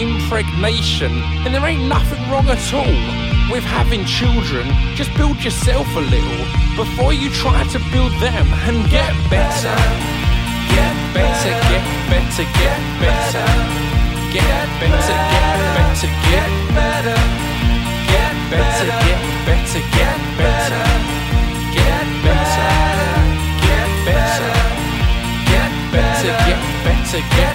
impregnation, and there ain't nothing wrong at all with having children. Just build yourself a little before you try to build them, and get better. Get better, get better, get better. Get better, get better, get better. Get better, get better, get better. Get better, get better. Get better, get better, get